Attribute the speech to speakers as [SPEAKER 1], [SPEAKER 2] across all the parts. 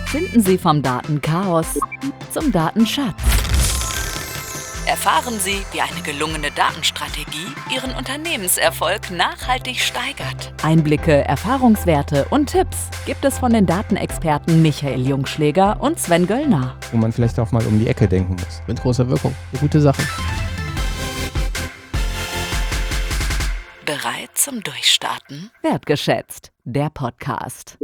[SPEAKER 1] Finden Sie vom Datenchaos zum Datenschatz. Erfahren Sie, wie eine gelungene Datenstrategie Ihren Unternehmenserfolg nachhaltig steigert. Einblicke, Erfahrungswerte und Tipps gibt es von den Datenexperten Michael Jungschläger und Sven Göllner.
[SPEAKER 2] Wo man vielleicht auch mal um die Ecke denken muss.
[SPEAKER 3] Mit großer Wirkung. Eine gute Sache.
[SPEAKER 1] Bereit zum Durchstarten? Wertgeschätzt, der Podcast.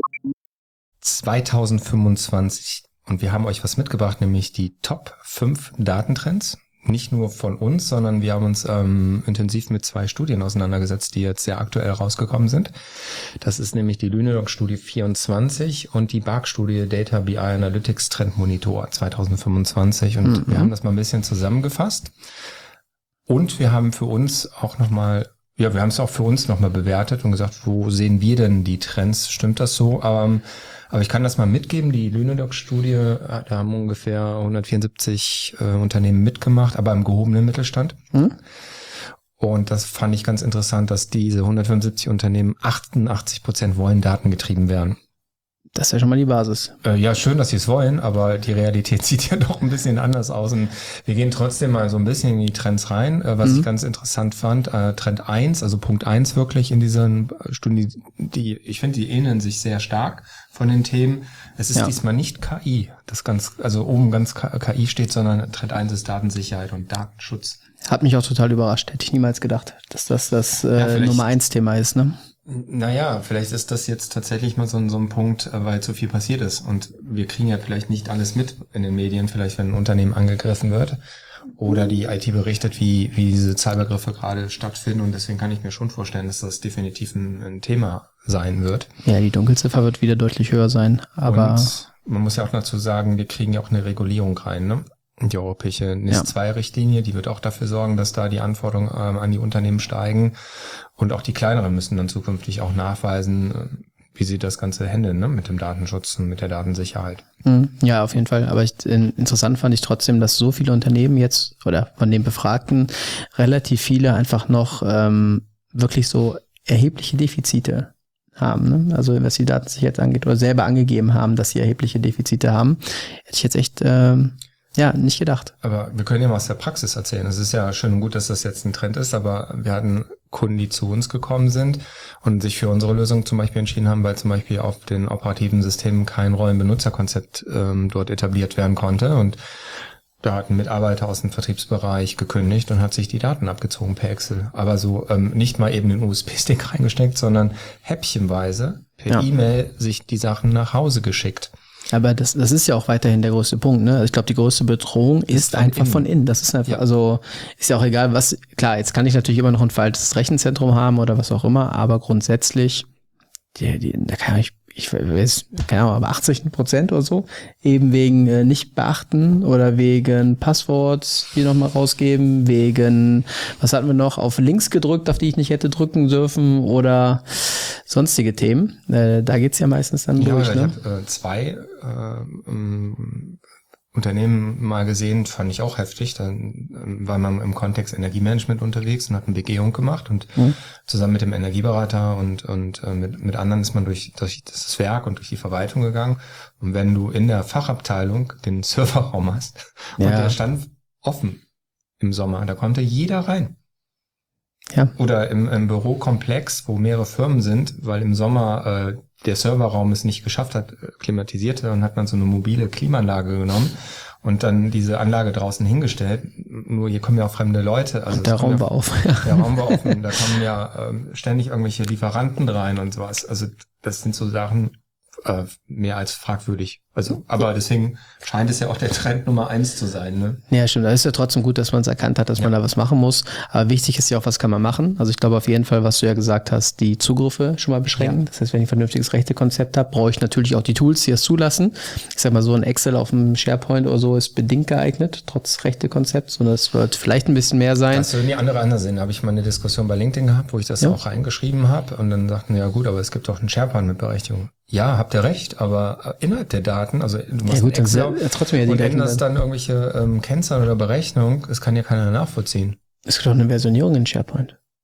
[SPEAKER 2] 2025 und wir haben euch was mitgebracht, nämlich die Top 5 Datentrends. Nicht nur von uns, sondern wir haben uns intensiv mit 2 Studien auseinandergesetzt, die jetzt sehr aktuell rausgekommen sind. Das ist nämlich die Lüneburg-Studie 24 und die BARC-Studie Data BI Analytics Trend Monitor 2025. Und wir haben das mal ein bisschen zusammengefasst. Und wir haben für uns auch nochmal, wir haben es auch für uns nochmal bewertet und gesagt, wo sehen wir denn die Trends? Stimmt das so? Aber ich kann das mal mitgeben, die Lüneburg-Studie, da haben ungefähr 174 Unternehmen mitgemacht, aber im gehobenen Mittelstand. Und das fand ich ganz interessant, dass diese 175 Unternehmen 88% wollen datengetrieben werden.
[SPEAKER 3] Das ist ja schon mal die Basis.
[SPEAKER 2] Ja, schön, dass sie es wollen, aber die Realität sieht ja doch ein bisschen anders aus. Und wir gehen trotzdem mal so ein bisschen in die Trends rein, was ich ganz interessant fand. Trend 1, also Punkt 1 wirklich in diesen Studien, ich finde, die ähneln sich sehr stark von den Themen. Es ist diesmal nicht KI, also oben ganz KI steht, sondern Trend 1 ist Datensicherheit und Datenschutz.
[SPEAKER 3] Hat mich auch total überrascht. Hätte ich niemals gedacht, dass das Nummer 1 Thema ist, ne?
[SPEAKER 2] Naja, vielleicht ist das jetzt tatsächlich mal so ein Punkt, weil zu viel passiert ist. Und wir kriegen ja vielleicht nicht alles mit in den Medien, vielleicht wenn ein Unternehmen angegriffen wird oder die IT berichtet, wie diese Cybergriffe gerade stattfinden. Und deswegen kann ich mir schon vorstellen, dass das definitiv ein Thema sein wird.
[SPEAKER 3] Ja, die Dunkelziffer wird wieder deutlich höher sein. Aber
[SPEAKER 2] und man muss ja auch dazu sagen, wir kriegen ja auch eine Regulierung rein, ne? Die europäische NIS-2-Richtlinie, die wird auch dafür sorgen, dass da die Anforderungen an die Unternehmen steigen. Und auch die kleineren müssen dann zukünftig auch nachweisen, wie sie das Ganze handeln, ne? Mit dem Datenschutz und mit der Datensicherheit.
[SPEAKER 3] Ja, auf jeden Fall. Aber interessant fand ich trotzdem, dass so viele Unternehmen jetzt, oder von den Befragten, relativ viele einfach noch wirklich so erhebliche Defizite haben, ne? Also was die Datensicherheit angeht, oder selber angegeben haben, dass sie erhebliche Defizite haben. Hätte ich jetzt echt nicht gedacht.
[SPEAKER 2] Aber wir können ja mal aus der Praxis erzählen. Es ist ja schön und gut, dass das jetzt ein Trend ist, aber wir hatten Kunden, die zu uns gekommen sind und sich für unsere Lösung zum Beispiel entschieden haben, weil zum Beispiel auf den operativen Systemen kein Rollenbenutzerkonzept dort etabliert werden konnte. Und da hat ein Mitarbeiter aus dem Vertriebsbereich gekündigt und hat sich die Daten abgezogen per Excel. Aber so nicht mal eben den USB-Stick reingesteckt, sondern häppchenweise per E-Mail sich die Sachen nach Hause geschickt.
[SPEAKER 3] Aber das ist ja auch weiterhin der größte Punkt, ne? Also ich glaube, die größte Bedrohung ist einfach von innen. Das ist einfach, also ist ja auch egal, was, klar, jetzt kann ich natürlich immer noch ein veraltetes Rechenzentrum haben oder was auch immer, aber grundsätzlich, da kann ich weiß, keine Ahnung, aber 80% oder so, eben wegen nicht beachten oder wegen Passworts, die nochmal rausgeben, wegen, was hatten wir noch, auf Links gedrückt, auf die ich nicht hätte drücken dürfen oder sonstige Themen. Da geht's ja meistens dann durch, ne?
[SPEAKER 2] Ich habe 2 Unternehmen mal gesehen, fand ich auch heftig. Dann war man im Kontext Energiemanagement unterwegs und hat eine Begehung gemacht und zusammen mit dem Energieberater und mit anderen ist man durch das Werk und durch die Verwaltung gegangen. Und wenn du in der Fachabteilung den Serverraum hast und der stand offen im Sommer, da konnte jeder rein.
[SPEAKER 3] Ja.
[SPEAKER 2] Oder im Bürokomplex, wo mehrere Firmen sind, weil im Sommer der Serverraum es nicht geschafft hat, klimatisierte, und hat man so eine mobile Klimaanlage genommen und dann diese Anlage draußen hingestellt. Nur hier kommen ja auch fremde Leute. Also
[SPEAKER 3] und der Raum war auf.
[SPEAKER 2] Der Raum war offen. Da kommen ja ständig irgendwelche Lieferanten rein und sowas. Also das sind so Sachen mehr als fragwürdig. Also, aber deswegen scheint es ja auch der Trend Nummer 1 zu sein, ne?
[SPEAKER 3] Ja, stimmt. Da ist ja trotzdem gut, dass man es erkannt hat, dass man da was machen muss. Aber wichtig ist ja auch, was kann man machen? Also ich glaube auf jeden Fall, was du ja gesagt hast, die Zugriffe schon mal beschränken. Ja. Das heißt, wenn ich ein vernünftiges Rechtekonzept habe, brauche ich natürlich auch die Tools, die es zulassen. Ich sag mal, so ein Excel auf dem SharePoint oder so ist bedingt geeignet, trotz Rechtekonzepts. Und das wird vielleicht ein bisschen mehr sein.
[SPEAKER 2] Das würden die andere anders sehen. Da habe ich mal eine Diskussion bei LinkedIn gehabt, wo ich das auch reingeschrieben habe. Und dann sagten, ja gut, aber es gibt doch einen SharePoint mit Berechtigung. Ja, habt ihr recht, aber innerhalb der Daten, also du machst
[SPEAKER 3] gut,
[SPEAKER 2] Excel
[SPEAKER 3] trotzdem ja die
[SPEAKER 2] und änderst dann irgendwelche Kennzahlen oder Berechnung, es kann ja keiner nachvollziehen.
[SPEAKER 3] Es gibt auch eine Versionierung in SharePoint.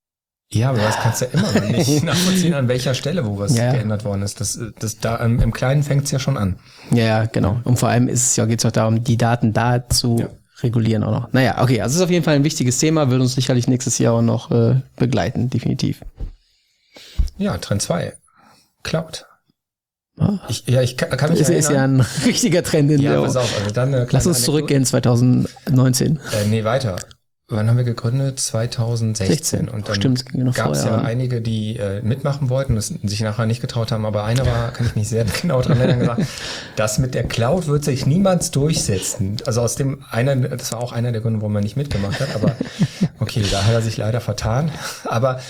[SPEAKER 2] Ja, aber das kannst du ja immer nicht nachvollziehen, an welcher Stelle, wo was geändert worden ist. Das da im Kleinen fängt es ja schon an.
[SPEAKER 3] Ja, genau. Und vor allem geht es auch darum, die Daten da zu regulieren auch noch. Naja, okay, also es ist auf jeden Fall ein wichtiges Thema, wird uns sicherlich nächstes Jahr auch noch begleiten, definitiv.
[SPEAKER 2] Ja, Trend 2. Cloud. Ich kann mich
[SPEAKER 3] das ist ja ein richtiger Trend in der.
[SPEAKER 2] Pass auf, also dann
[SPEAKER 3] lass uns zurückgehen 2019.
[SPEAKER 2] Nee, weiter. Wann haben wir gegründet? 2016. Und dann gab es ja einige, die mitmachen wollten, das sich nachher nicht getraut haben, aber einer war, kann ich mich sehr genau dran erinnern, gesagt, das mit der Cloud wird sich niemals durchsetzen. Also das war auch einer der Gründe, warum man nicht mitgemacht hat, aber okay, da hat er sich leider vertan. Aber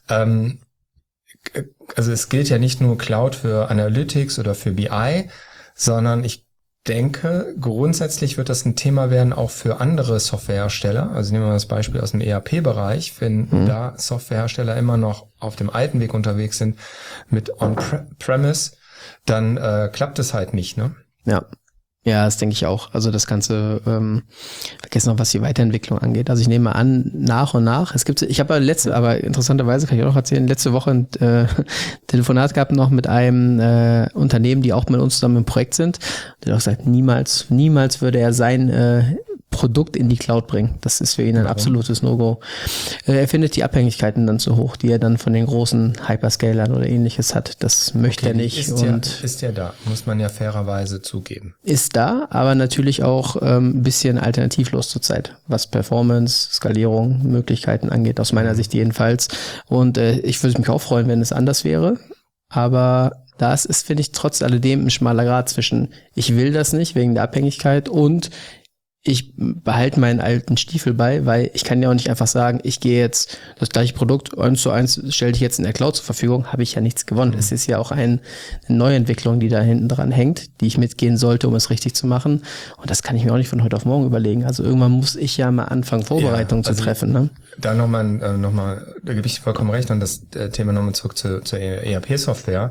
[SPEAKER 2] also es gilt ja nicht nur Cloud für Analytics oder für BI, sondern ich denke, grundsätzlich wird das ein Thema werden auch für andere Softwarehersteller. Also nehmen wir mal das Beispiel aus dem ERP-Bereich. Wenn da Softwarehersteller immer noch auf dem alten Weg unterwegs sind mit On-Premise, dann klappt es halt nicht, ne?
[SPEAKER 3] Ja, das denke ich auch. Also das Ganze, vergessen noch, was die Weiterentwicklung angeht. Also ich nehme mal an, nach und nach. Ich habe aber interessanterweise kann ich auch noch erzählen, letzte Woche ein Telefonat gehabt noch mit einem Unternehmen, die auch mit uns zusammen im Projekt sind. Der hat auch gesagt, niemals würde er sein Produkt in die Cloud bringen. Das ist für ihn ein absolutes No-Go. Er findet die Abhängigkeiten dann zu hoch, die er dann von den großen Hyperscalern oder ähnliches hat. Das möchte er nicht.
[SPEAKER 2] Ist ja da, muss man ja fairerweise zugeben.
[SPEAKER 3] Ist da, aber natürlich auch ein bisschen alternativlos zurzeit, was Performance, Skalierung, Möglichkeiten angeht, aus meiner Sicht jedenfalls. Und ich würde mich auch freuen, wenn es anders wäre, aber das ist, finde ich, trotz alledem ein schmaler Grat zwischen ich will das nicht wegen der Abhängigkeit und ich behalte meinen alten Stiefel bei, weil ich kann ja auch nicht einfach sagen, ich gehe jetzt das gleiche Produkt 1:1, stelle ich jetzt in der Cloud zur Verfügung, habe ich ja nichts gewonnen. Es ist ja auch eine Neuentwicklung, die da hinten dran hängt, die ich mitgehen sollte, um es richtig zu machen. Und das kann ich mir auch nicht von heute auf morgen überlegen. Also irgendwann muss ich ja mal anfangen, Vorbereitungen zu treffen. Ne?
[SPEAKER 2] Da nochmal, da gebe ich vollkommen recht, und das Thema nochmal zurück zur ERP-Software.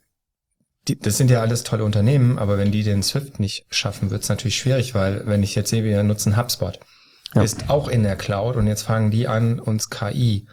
[SPEAKER 2] Das sind ja alles tolle Unternehmen, aber wenn die den Swift nicht schaffen, wird es natürlich schwierig, weil wenn ich jetzt sehe, wir nutzen HubSpot, ist auch in der Cloud, und jetzt fangen die an, uns KI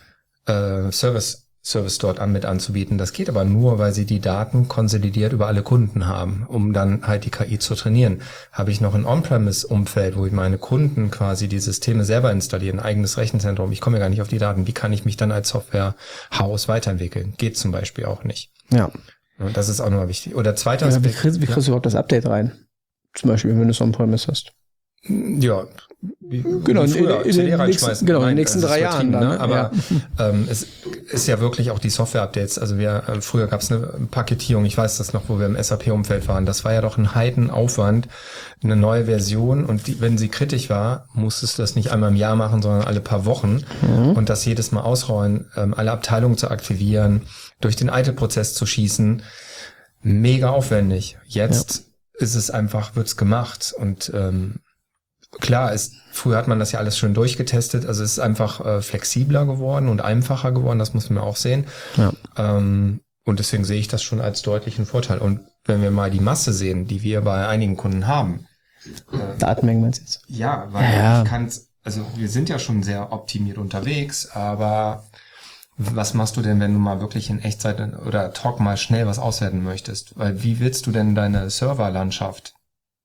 [SPEAKER 2] Service dort mit anzubieten. Das geht aber nur, weil sie die Daten konsolidiert über alle Kunden haben, um dann halt die KI zu trainieren. Habe ich noch ein On-Premise-Umfeld, wo ich meine Kunden quasi die Systeme selber installieren, ein eigenes Rechenzentrum, ich komme ja gar nicht auf die Daten, wie kann ich mich dann als Softwarehaus weiterentwickeln? Geht zum Beispiel auch nicht.
[SPEAKER 3] Ja.
[SPEAKER 2] Und das ist auch nochmal wichtig. Oder zweiter Aspekt.
[SPEAKER 3] Wie kriegst du überhaupt das Update rein? Zum Beispiel, wenn du es On-Premise hast.
[SPEAKER 2] Ja,
[SPEAKER 3] genau, in den nächsten 3 Jahren. Dann,
[SPEAKER 2] ne? Aber es ist ja wirklich auch die Software-Updates. Also früher gab es eine Paketierung, ich weiß das noch, wo wir im SAP-Umfeld waren. Das war ja doch ein Heidenaufwand, eine neue Version. Und wenn sie kritisch war, musstest du das nicht einmal im Jahr machen, sondern alle paar Wochen. Und das jedes Mal ausrollen, alle Abteilungen zu aktivieren, durch den ITIL-Prozess zu schießen. Mega aufwendig. Jetzt ist es einfach, wird's gemacht. Und klar, früher hat man das ja alles schön durchgetestet, also es ist einfach flexibler geworden und einfacher geworden, das muss man auch sehen. Ja. Und deswegen sehe ich das schon als deutlichen Vorteil. Und wenn wir mal die Masse sehen, die wir bei einigen Kunden haben.
[SPEAKER 3] Datenmengen meinst du jetzt?
[SPEAKER 2] Ja, weil wir sind ja schon sehr optimiert unterwegs, aber was machst du denn, wenn du mal wirklich in Echtzeit oder Talk mal schnell was auswerten möchtest? Weil wie willst du denn deine Serverlandschaft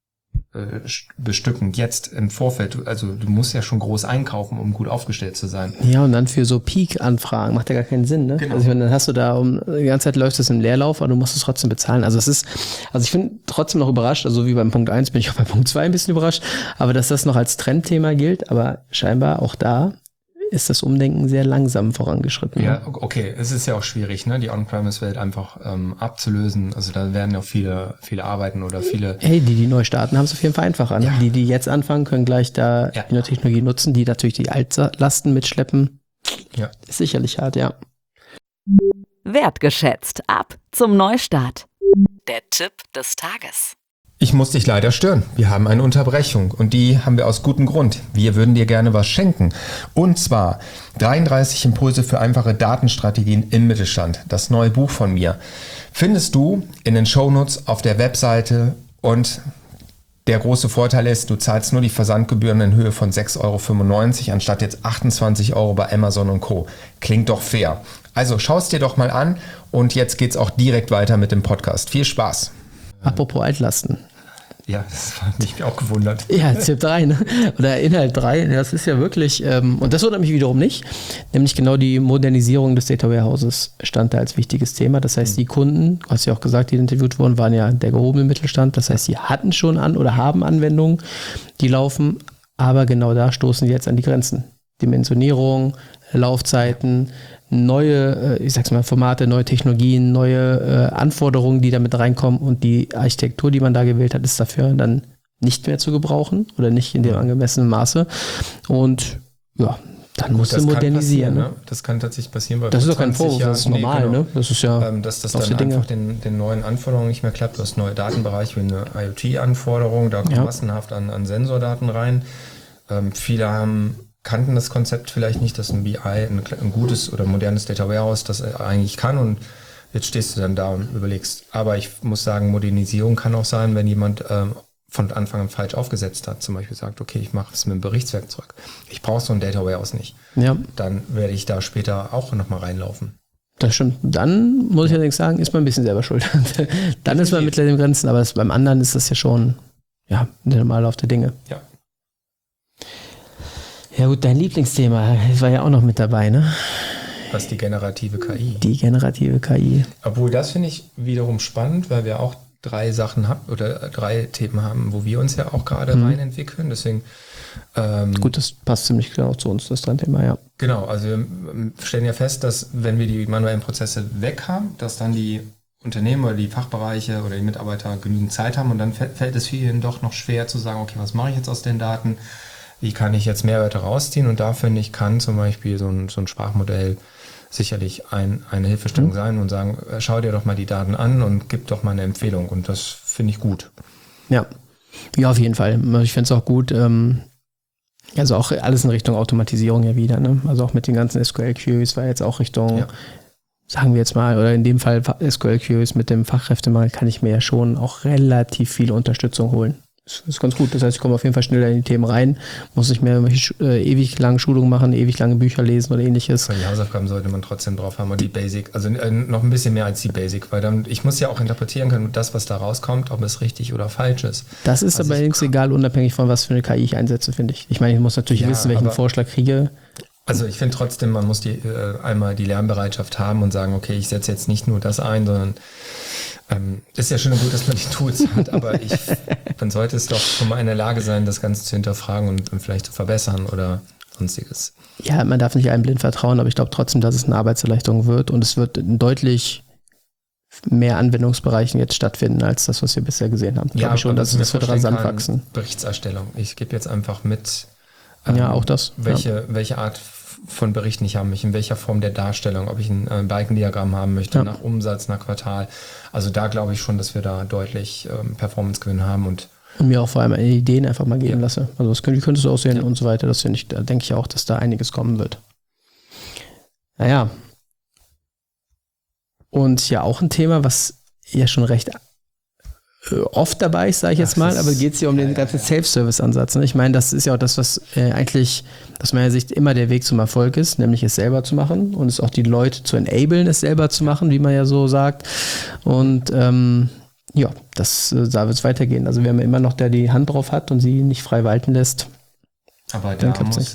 [SPEAKER 2] bestücken jetzt im Vorfeld? Also du musst ja schon groß einkaufen, um gut aufgestellt zu sein.
[SPEAKER 3] Ja, und dann für so Peak-Anfragen macht ja gar keinen Sinn, ne? Genau. Also dann hast du da die ganze Zeit läuft es im Leerlauf, aber du musst es trotzdem bezahlen. Also ich bin trotzdem noch überrascht, also wie beim Punkt 1 bin ich auch bei Punkt 2 ein bisschen überrascht, aber dass das noch als Trendthema gilt, aber scheinbar auch da ist das Umdenken sehr langsam vorangeschritten.
[SPEAKER 2] Ja, okay. Es ist ja auch schwierig, ne, die On-Premise-Welt einfach abzulösen. Also da werden ja auch viele Arbeiten oder viele...
[SPEAKER 3] Hey, die neu starten, haben es auf jeden Fall einfacher. Ne? Ja. Die jetzt anfangen, können gleich da die neue Technologie nutzen, die natürlich die Altlasten mitschleppen. Ja. Ist sicherlich hart, ja.
[SPEAKER 1] Wertgeschätzt. Ab zum Neustart. Der Tipp des Tages.
[SPEAKER 2] Ich muss dich leider stören. Wir haben eine Unterbrechung und die haben wir aus gutem Grund. Wir würden dir gerne was schenken. Und zwar 33 Impulse für einfache Datenstrategien im Mittelstand. Das neue Buch von mir. Findest du in den Shownotes auf der Webseite, und Der große Vorteil ist, du zahlst nur die Versandgebühren in Höhe von 6,95 € anstatt jetzt 28 € bei Amazon und Co. Klingt doch fair. Also schau es dir doch mal an und jetzt geht's auch direkt weiter mit dem Podcast. Viel Spaß.
[SPEAKER 3] Apropos Altlasten.
[SPEAKER 2] Ja, das hat mich auch gewundert.
[SPEAKER 3] Ja, Tipp 3, ne? Oder Inhalt 3, das ist ja wirklich, und das wundert mich wiederum nicht, nämlich genau die Modernisierung des Data Warehouses stand da als wichtiges Thema. Das heißt, die Kunden, du hast ja auch gesagt, die interviewt wurden, waren ja der gehobene Mittelstand. Das heißt, sie hatten schon oder haben Anwendungen, die laufen, aber genau da stoßen sie jetzt an die Grenzen. Dimensionierung, Laufzeiten, neue, ich sag's mal, Formate, neue Technologien, neue Anforderungen, die damit reinkommen und die Architektur, die man da gewählt hat, ist dafür dann nicht mehr zu gebrauchen oder nicht in dem angemessenen Maße. Und ja, dann musst du modernisieren.
[SPEAKER 2] Ne? Das kann tatsächlich passieren.
[SPEAKER 3] Das ist doch kein Vorwurf, das ist normal. Genau. Ne? Das ist ja
[SPEAKER 2] dass das dann einfach den neuen Anforderungen nicht mehr klappt. Du hast neue Datenbereiche wie eine IoT-Anforderung, da kommt massenhaft an Sensordaten rein. Viele kannten das Konzept vielleicht nicht, dass ein BI ein gutes oder modernes Data Warehouse das eigentlich kann und jetzt stehst du dann da und überlegst. Aber ich muss sagen, Modernisierung kann auch sein, wenn jemand von Anfang an falsch aufgesetzt hat, zum Beispiel sagt, okay, ich mache es mit dem Berichtswerkzeug. Ich brauche so ein Data Warehouse nicht. Ja. Dann werde ich da später auch nochmal reinlaufen.
[SPEAKER 3] Das stimmt. Dann muss ich allerdings sagen, ist man ein bisschen selber schuld. Dann ist man mit den Grenzen, aber beim anderen ist das ja schon der normale Lauf der Dinge.
[SPEAKER 2] Ja.
[SPEAKER 3] Ja gut, dein Lieblingsthema, das war ja auch noch mit dabei, ne?
[SPEAKER 2] Was die generative KI.
[SPEAKER 3] Die generative KI.
[SPEAKER 2] Obwohl, das finde ich wiederum spannend, weil wir auch 3 Themen haben, wo wir uns ja auch gerade rein entwickeln. Deswegen
[SPEAKER 3] gut, das passt ziemlich genau zu uns, das Thema, ja.
[SPEAKER 2] Genau, also wir stellen ja fest, dass wenn wir die manuellen Prozesse weg haben, dass dann die Unternehmen oder die Fachbereiche oder die Mitarbeiter genügend Zeit haben und dann fällt es vielen doch noch schwer zu sagen, okay, was mache ich jetzt aus den Daten? Wie kann ich jetzt Mehrwerte rausziehen? Und da finde ich, kann zum Beispiel so ein Sprachmodell sicherlich eine Hilfestellung sein und sagen, schau dir doch mal die Daten an und gib doch mal eine Empfehlung. Und das finde ich gut.
[SPEAKER 3] Ja, auf jeden Fall. Ich finde es auch gut. Also auch alles in Richtung Automatisierung ja wieder. Ne? Also auch mit den ganzen SQL-Queries war jetzt auch Richtung, sagen wir jetzt mal, oder in dem Fall SQL-Queries mit dem Fachkräftemangel kann ich mir ja schon auch relativ viel Unterstützung holen. Das ist ganz gut. Das heißt, ich komme auf jeden Fall schneller in die Themen rein, muss nicht mehr ewig lange Schulungen machen, ewig lange Bücher lesen oder ähnliches.
[SPEAKER 2] Die Hausaufgaben sollte man trotzdem drauf haben und die Basic, also noch ein bisschen mehr als die Basic, weil dann, ich muss ja auch interpretieren können, das, was da rauskommt, ob es richtig oder falsch ist.
[SPEAKER 3] Das ist also allerdings egal, unabhängig von was für eine KI ich einsetze, finde ich. Ich meine, ich muss natürlich wissen, welchen Vorschlag kriege.
[SPEAKER 2] Also ich finde trotzdem, man muss einmal die Lernbereitschaft haben und sagen, okay, ich setze jetzt nicht nur das ein, sondern ist ja schon gut, dass man die Tools hat, aber man sollte es doch schon mal in der Lage sein, das Ganze zu hinterfragen und vielleicht zu verbessern oder sonstiges.
[SPEAKER 3] Ja, man darf nicht einem blind vertrauen, aber ich glaube trotzdem, dass es eine Arbeitserleichterung wird und es wird in deutlich mehr Anwendungsbereichen jetzt stattfinden, als das, was wir bisher gesehen haben. Ich glaube schon, dass es wird rasant wachsen.
[SPEAKER 2] Berichtserstellung. Ich gebe jetzt einfach mit,
[SPEAKER 3] auch das.
[SPEAKER 2] Welche Art von Berichten ich haben möchte, in welcher Form der Darstellung, ob ich ein Balkendiagramm haben möchte, nach Umsatz, nach Quartal. Also da glaube ich schon, dass wir da deutlich Performance-Gewinn haben und
[SPEAKER 3] mir auch vor allem Ideen einfach mal geben lasse. Also wie könnte es aussehen und so weiter. Das finde ich, da denke ich auch, dass da einiges kommen wird. Naja. Und ja, auch ein Thema, was ja schon recht oft dabei ist, sage ich jetzt mal, aber geht es hier um den ganzen Self-Service-Ansatz. Ne? Ich meine, das ist ja auch das, was eigentlich aus meiner Sicht immer der Weg zum Erfolg ist, nämlich es selber zu machen und es auch die Leute zu enablen, es selber zu machen, wie man ja so sagt. Und da wird es weitergehen. Also wer immer noch, der die Hand drauf hat und sie nicht frei walten lässt.
[SPEAKER 2] Aber da muss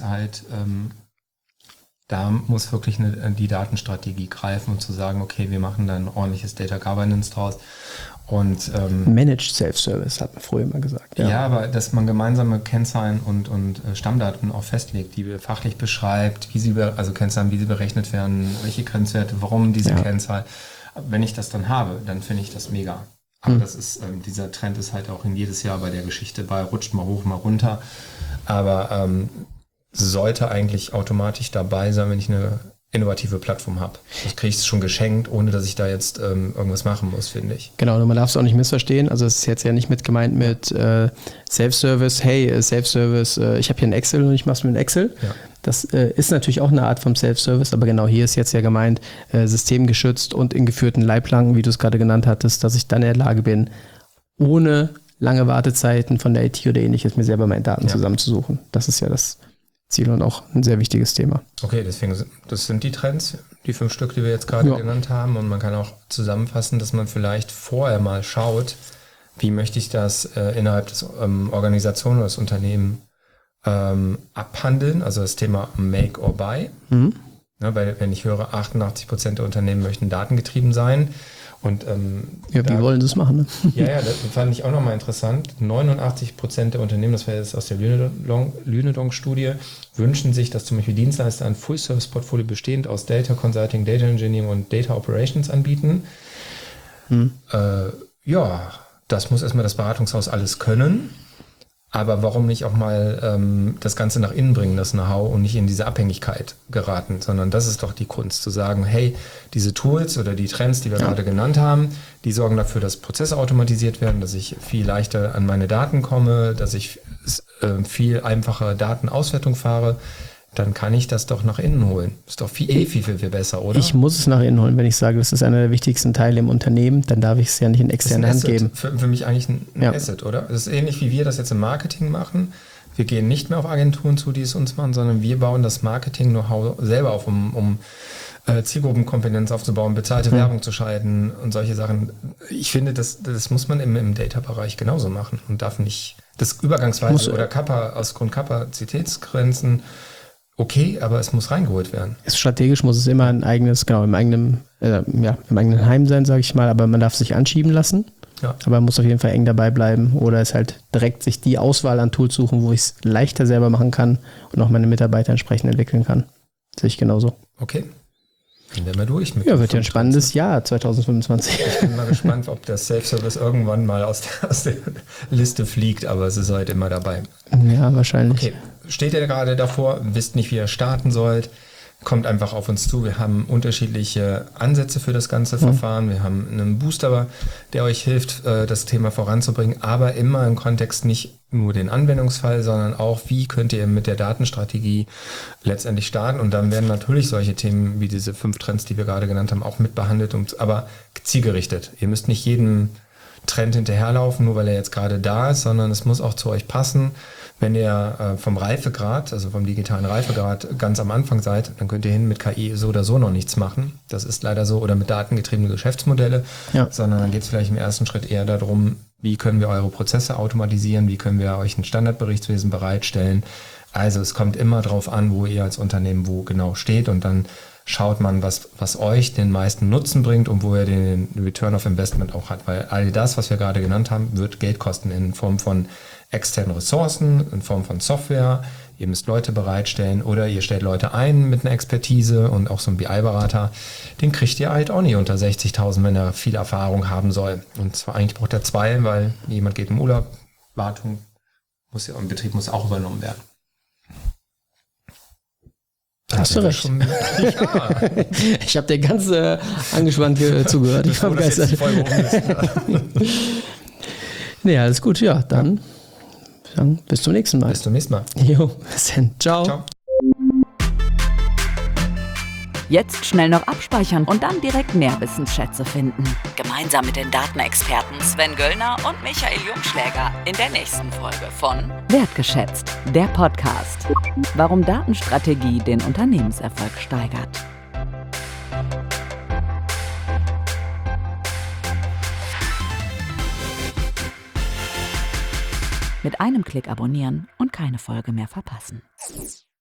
[SPEAKER 2] da muss wirklich die Datenstrategie greifen und zu sagen, okay, wir machen da ein ordentliches Data Governance draus. Und
[SPEAKER 3] Managed Self-Service, hat man früher immer gesagt.
[SPEAKER 2] Ja, aber dass man gemeinsame Kennzahlen und Stammdaten auch festlegt, die fachlich beschreibt, Kennzahlen, wie sie berechnet werden, welche Grenzwerte, warum diese Kennzahl. Wenn ich das dann habe, dann finde ich das mega. Aber das ist, dieser Trend ist halt auch in jedes Jahr bei der Geschichte rutscht mal hoch, mal runter. Aber sollte eigentlich automatisch dabei sein, wenn ich eine innovative Plattform habe. Das kriege ich schon geschenkt, ohne dass ich da jetzt irgendwas machen muss, finde ich.
[SPEAKER 3] Genau, und man darf es auch nicht missverstehen. Also es ist jetzt ja nicht mit gemeint mit Self-Service, Self-Service, ich habe hier ein Excel und ich mache es mit Excel. Ja. Das ist natürlich auch eine Art vom Self-Service, aber genau hier ist jetzt ja gemeint, systemgeschützt und in geführten Leitplanken, wie du es gerade genannt hattest, dass ich dann in der Lage bin, ohne lange Wartezeiten von der IT oder ähnliches, mir selber meine Daten zusammenzusuchen. Das ist ja das Ziel und auch ein sehr wichtiges Thema.
[SPEAKER 2] Okay, deswegen, das sind die Trends, die 5 Stück, die wir jetzt gerade genannt haben. Und man kann auch zusammenfassen, dass man vielleicht vorher mal schaut, wie möchte ich das innerhalb des Organisation oder des Unternehmens abhandeln, also das Thema Make or Buy. Ja, weil wenn ich höre, 88% der Unternehmen möchten datengetrieben sein. Und,
[SPEAKER 3] wie wollen sie es machen? Ne?
[SPEAKER 2] Ja, das fand ich auch nochmal interessant. 89% der Unternehmen, das war jetzt aus der Lünedong-Studie, wünschen sich, dass zum Beispiel Dienstleister ein Full-Service-Portfolio bestehend aus Data Consulting, Data Engineering und Data Operations anbieten. Das muss erstmal das Beratungshaus alles können. Aber warum nicht auch mal das Ganze nach innen bringen, das Know-how, und nicht in diese Abhängigkeit geraten, sondern das ist doch die Kunst, zu sagen, hey, diese Tools oder die Trends, die wir gerade genannt haben, die sorgen dafür, dass Prozesse automatisiert werden, dass ich viel leichter an meine Daten komme, dass ich viel einfacher Datenauswertung fahre. Dann kann ich das doch nach innen holen. Ist doch viel besser, oder?
[SPEAKER 3] Ich muss es nach innen holen. Wenn ich sage, das ist einer der wichtigsten Teile im Unternehmen, dann darf ich es ja nicht in externe Hand geben.
[SPEAKER 2] Für mich eigentlich ein Asset, oder? Das ist ähnlich, wie wir das jetzt im Marketing machen. Wir gehen nicht mehr auf Agenturen zu, die es uns machen, sondern wir bauen das Marketing-Know-how selber auf, um Zielgruppenkompetenz aufzubauen, bezahlte Werbung zu schalten und solche Sachen. Ich finde, das muss man im Data-Bereich genauso machen und darf nicht das übergangsweise oder aus Grund Kapazitätsgrenzen. Okay, aber es muss reingeholt werden.
[SPEAKER 3] Strategisch muss es immer ein eigenes, im eigenen Heim sein, sage ich mal, aber man darf sich anschieben lassen. Ja. Aber man muss auf jeden Fall eng dabei bleiben oder es halt direkt sich die Auswahl an Tools suchen, wo ich es leichter selber machen kann und auch meine Mitarbeiter entsprechend entwickeln kann. Sehe ich genauso.
[SPEAKER 2] Okay. Dann werden wir durch.
[SPEAKER 3] Wird ja ein spannendes Jahr 2025.
[SPEAKER 2] Ich bin mal gespannt, ob der Self-Service irgendwann mal aus der Liste fliegt, aber es ist halt immer dabei.
[SPEAKER 3] Ja, wahrscheinlich.
[SPEAKER 2] Okay. Steht ihr gerade davor, wisst nicht, wie ihr starten sollt, kommt einfach auf uns zu. Wir haben unterschiedliche Ansätze für das ganze Verfahren. Wir haben einen Booster, der euch hilft, das Thema voranzubringen, aber immer im Kontext nicht nur den Anwendungsfall, sondern auch, wie könnt ihr mit der Datenstrategie letztendlich starten. Und dann werden natürlich solche Themen wie diese 5 Trends, die wir gerade genannt haben, auch mit behandelt, aber zielgerichtet. Ihr müsst nicht jedem Trend hinterherlaufen, nur weil er jetzt gerade da ist, sondern es muss auch zu euch passen. Wenn ihr vom Reifegrad, also vom digitalen Reifegrad ganz am Anfang seid, dann könnt ihr mit KI so oder so noch nichts machen. Das ist leider so, oder mit datengetriebenen Geschäftsmodelle, sondern dann geht es vielleicht im ersten Schritt eher darum, wie können wir eure Prozesse automatisieren, wie können wir euch ein Standardberichtswesen bereitstellen. Also es kommt immer drauf an, wo ihr als Unternehmen wo genau steht, und dann schaut man, was euch den meisten Nutzen bringt und wo ihr den Return of Investment auch hat. Weil all das, was wir gerade genannt haben, wird Geld kosten in Form von externen Ressourcen, in Form von Software. Ihr müsst Leute bereitstellen oder ihr stellt Leute ein mit einer Expertise, und auch so ein BI-Berater, den kriegt ihr halt auch nicht unter 60.000, wenn er viel Erfahrung haben soll. Und zwar eigentlich braucht er 2, weil jemand geht im Urlaub, Wartung im Betrieb muss auch übernommen werden.
[SPEAKER 3] Hast du recht. Ich habe dir ganz angespannt zugehört. Ich war begeistert. Nee, alles gut. Ja, dann bis zum nächsten Mal.
[SPEAKER 2] Bis zum nächsten Mal.
[SPEAKER 3] Jo, bis dann. Ciao.
[SPEAKER 2] Ciao.
[SPEAKER 1] Jetzt schnell noch abspeichern und dann direkt Nährwissensschätze finden. Gemeinsam mit den Datenexperten Sven Göllner und Michael Jungschläger in der nächsten Folge von Wertgeschätzt, der Podcast. Warum Datenstrategie den Unternehmenserfolg steigert. Mit einem Klick abonnieren und keine Folge mehr verpassen.